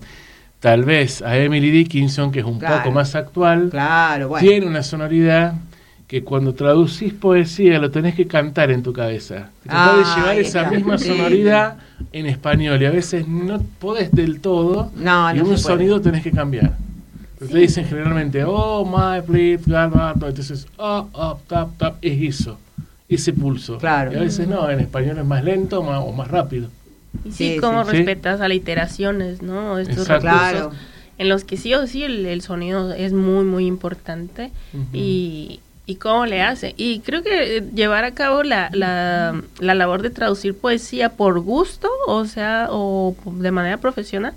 tal vez a Emily Dickinson, que es un Claro. poco más actual, Claro, bueno. tiene una sonoridad que cuando traducís poesía lo tenés que cantar en tu cabeza. Tratás de llevar esa está. misma Sí. sonoridad en español y a veces no podés del todo No, y no un se puede. sonido tenés que cambiar. Pero te dicen generalmente, oh, my, please, God, God, entonces, oh, up, tap, tap, es eso, ese pulso. Claro. Y a veces no, en español es más lento o más rápido. Y sí, Sí, cómo sí. respetas aliteraciones, ¿no? Estos Exacto. recursos Claro. en los que sí o sí el sonido es muy, muy importante. Ujú. y cómo le hace. Y creo que llevar a cabo la labor de traducir poesía por gusto, o sea, o de manera profesional,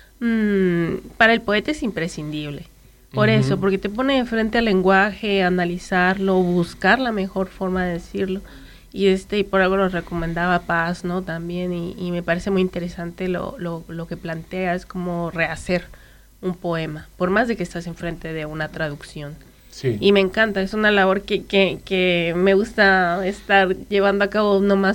para el poeta es imprescindible. Por Ujú. eso, porque te pone de frente al lenguaje, analizarlo, buscar la mejor forma de decirlo. Y por algo lo recomendaba Paz, ¿no? También, y me parece muy interesante lo que plantea, es como rehacer un poema, por más de que estás enfrente de una traducción. Sí. Y me encanta, es una labor que me gusta estar llevando a cabo no más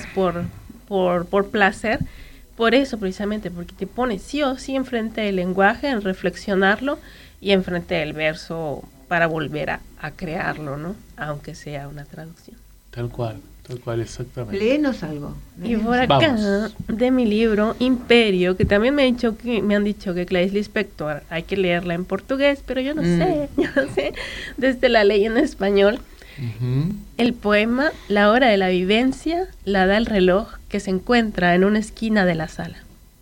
por placer, por eso precisamente, porque te pone sí o sí enfrente del lenguaje, en reflexionarlo y enfrente del verso para volver a crearlo, ¿no? Aunque sea una traducción. Tal cual, exactamente. Léenos algo. Y por acá, Vamos. de mi libro, Imperio, que también me han dicho que Clarice Lispector hay que leerla en portugués, pero yo no sé, desde la ley en español. Ujú. El poema, la hora de la vivencia, la da el reloj que se encuentra en una esquina de la sala.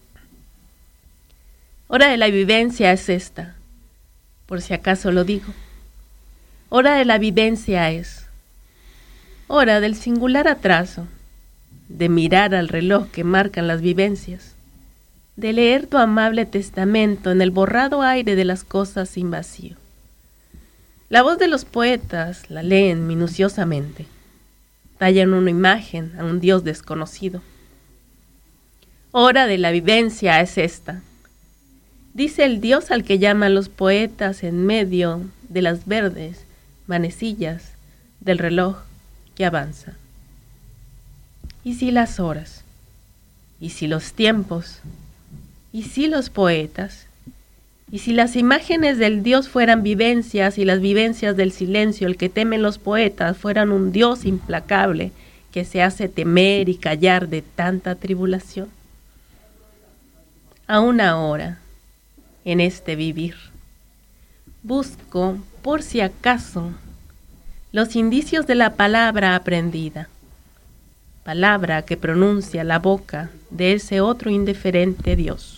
Hora de la vivencia es esta, por si acaso lo digo. Hora de la vivencia es hora del singular atraso, de mirar al reloj que marcan las vivencias, de leer tu amable testamento en el borrado aire de las cosas sin vacío. La voz de los poetas la leen minuciosamente, tallan una imagen a un Dios desconocido. Hora de la vivencia es esta, dice el Dios al que llaman los poetas en medio de las verdes manecillas del reloj que avanza. ¿Y si las horas? ¿Y si los tiempos? ¿Y si los poetas? ¿Y si las imágenes del Dios fueran vivencias y las vivencias del silencio, el que temen los poetas, fueran un Dios implacable que se hace temer y callar de tanta tribulación? Aún ahora, en este vivir, busco, por si acaso, los indicios de la palabra aprendida, palabra que pronuncia la boca de ese otro indiferente Dios.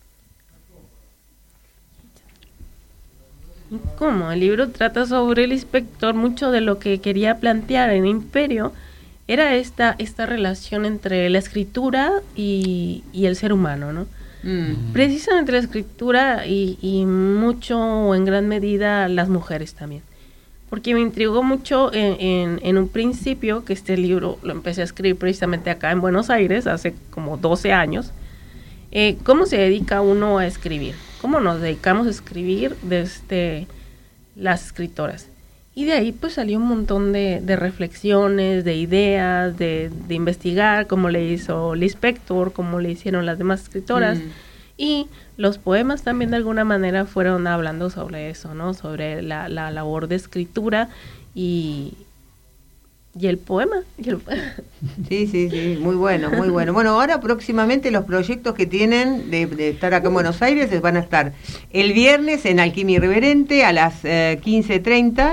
¿Cómo? El libro trata sobre el inspector, mucho de lo que quería plantear en Imperio era esta relación entre la escritura y el ser humano, ¿no? Precisamente la escritura y mucho o en gran medida las mujeres también. Porque me intrigó mucho en un principio, que este libro lo empecé a escribir precisamente acá en Buenos Aires, hace como 12 años, cómo se dedica uno a escribir, cómo nos dedicamos a escribir desde las escritoras. Y de ahí pues salió un montón de reflexiones, de ideas, de investigar, como le hizo Lispector, como le hicieron las demás escritoras. Y los poemas también de alguna manera fueron hablando sobre eso, ¿no? Sobre la labor de escritura y el poema. Sí, muy bueno, muy bueno. Bueno, ahora próximamente los proyectos que tienen de estar acá en Buenos Aires van a estar el viernes en Alquimia Irreverente a las 15:30,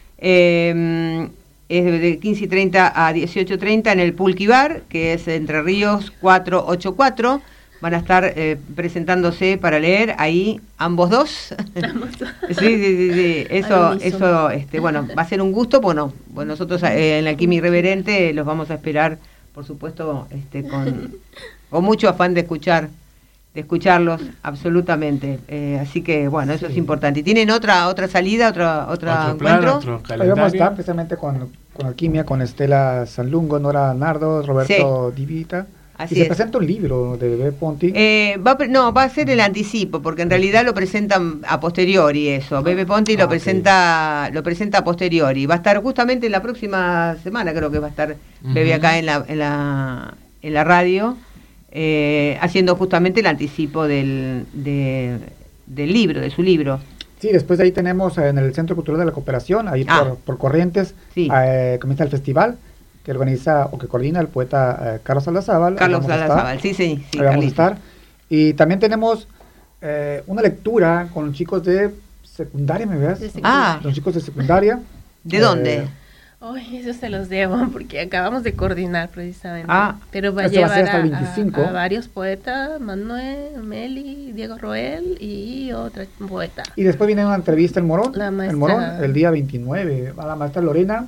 es de 15:30 a 18:30 en el Pulqui Bar, que es Entre Ríos 484. Van a estar presentándose para leer ahí ambos dos. Sí. Eso, bueno, va a ser un gusto. Bueno, nosotros en la Alquimia Irreverente los vamos a esperar, por supuesto, con mucho afán de escucharlos, absolutamente. Así que, bueno, eso es importante. ¿Y tienen otra salida, otro encuentro? Ahí vamos a estar precisamente con Alquimia, con Estela Sanlungo, Nora Nardo, Roberto Divita. Así y se presenta un libro de Bebe Ponti. Va a ser el anticipo, porque en realidad lo presentan a posteriori eso. Bebe Ponti lo presenta a posteriori. Va a estar justamente en la próxima semana, creo que va a estar Bebe acá en la radio, haciendo justamente el anticipo del libro, de su libro. Sí, después de ahí tenemos en el Centro Cultural de la Cooperación, ahí por Corrientes, comienza el festival que organiza o que coordina el poeta Carlos Aldazábal. Sí, vamos a estar. Y también tenemos una lectura con chicos de secundaria, ¿me ves? Los chicos de secundaria. ¿De dónde? Eso se los debo, porque acabamos de coordinar precisamente. Pero va a llevar hasta el 25. A varios poetas, Manuel, Meli, Diego Roel y otra poeta. Y después viene una entrevista en Morón, el día 29, a la maestra Lorena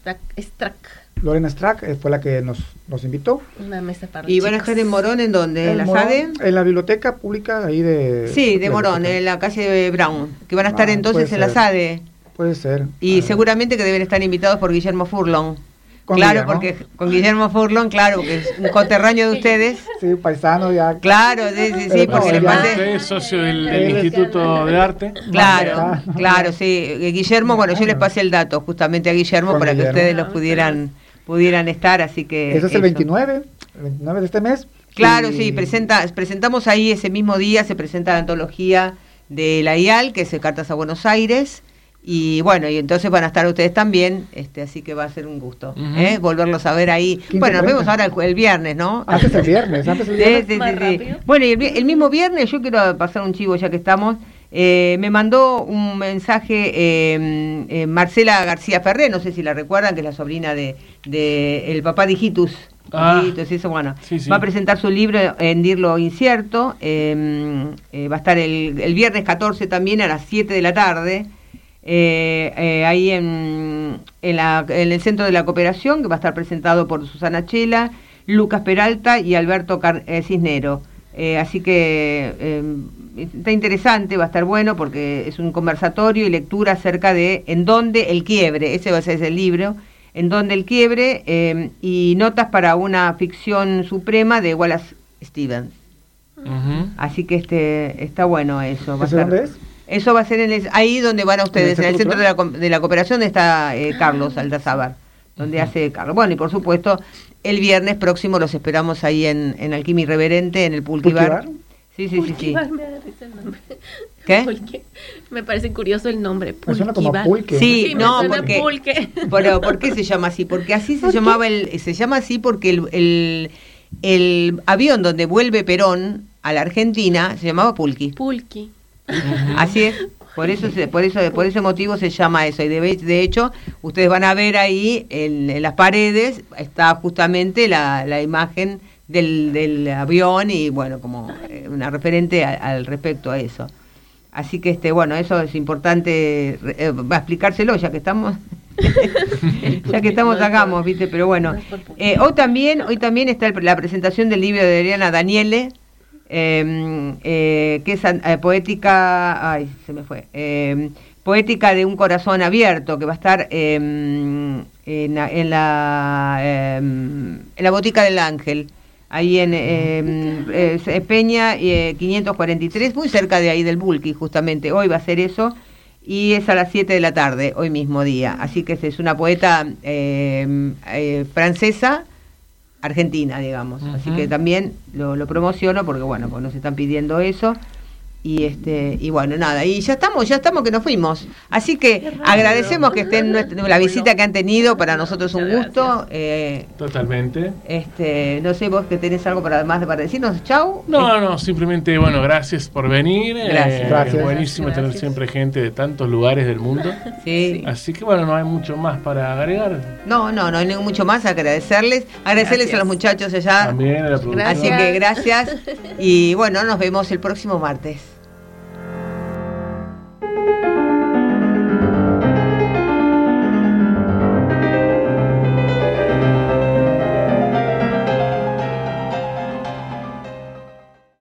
Strack fue la que nos invitó. Una mesa para ¿Y van a estar en Morón en dónde? ¿En la SADE? En la biblioteca pública ahí de... Sí, de Morón, en la calle de Brown, que van a estar entonces en la SADE. Puede ser. Y seguramente que deben estar invitados por Guillermo Furlong. Porque con Guillermo Furlong, porque es un conterráneo de ustedes. Sí, paisano ya. Claro, sí, porque le pasé. Usted es socio del Instituto de Arte. Claro, sí. Guillermo, yo les pasé el dato justamente a Guillermo para que ustedes los pudieran estar, así que... Eso es el 29 de este mes. Claro, sí, presentamos ahí ese mismo día, se presenta la antología de la IAL, que es Cartas a Buenos Aires, y bueno, y entonces van a estar ustedes también, así que va a ser un gusto, volverlos a ver ahí. Bueno, nos vemos ahora el viernes, ¿no? Antes el viernes. Sí. Bueno, y el mismo viernes, yo quiero pasar un chivo ya que estamos. Me mandó un mensaje Marcela García Ferré, no sé si la recuerdan, que es la sobrina de el papá de Hijitus. Va a presentar su libro en Dirlo Incierto. Va a estar el viernes 14 también a las 7 de la tarde. Ahí en el Centro de la Cooperación, que va a estar presentado por Susana Chela, Lucas Peralta y Alberto Cisnero. Así que está interesante, va a estar bueno porque es un conversatorio y lectura acerca de En dónde el quiebre, ese va a ser el libro, En dónde el quiebre, y notas para una ficción suprema de Wallace Stevens. Así que está bueno eso. ¿Dónde es? Eso va a ser ahí donde van a ustedes, en el Centro de la Cooperación está Carlos Aldazábal, donde hace Carlos. Bueno, y por supuesto, el viernes próximo los esperamos ahí en Alquimia Irreverente, en el Pulqui Bar. Sí. Bar, me da risa el nombre. ¿Qué? Me parece curioso el nombre. Suena como pulque. Sí, no, porque... Pero ¿por qué se llama así? Porque así se llamaba se llama así porque el avión donde vuelve Perón a la Argentina se llamaba Pulqui. Así es, por ese motivo se llama eso. Y de hecho, ustedes van a ver ahí en las paredes, está justamente la imagen del avión y bueno, como una referente al respecto a eso. Así que eso es importante va a explicárselo ya que estamos hagamos, ¿viste? Pero bueno, hoy también está la presentación del libro de Adriana Daniele, que es poética, poética de un corazón abierto, que va a estar en la Botica del Ángel, ahí en Peña 543, muy cerca de ahí del Bulqui, justamente. Hoy va a ser eso, y es a las 7 de la tarde, hoy mismo día. Así que es una poeta francesa, argentina, digamos. Así que también lo promociono porque, bueno, pues nos están pidiendo eso. Y bueno, nada, y ya estamos que nos fuimos. Así que agradecemos que estén la visita que han tenido, para nosotros es un gusto. Totalmente. No sé, vos que tenés algo para decirnos, chau. No, simplemente, bueno, gracias por venir. Gracias. Es buenísimo tener siempre gente de tantos lugares del mundo. Sí. Así que, bueno, no hay mucho más para agregar. No hay mucho más. Agradecerles a los muchachos allá. También a la producción. Así que gracias. Y bueno, nos vemos el próximo martes.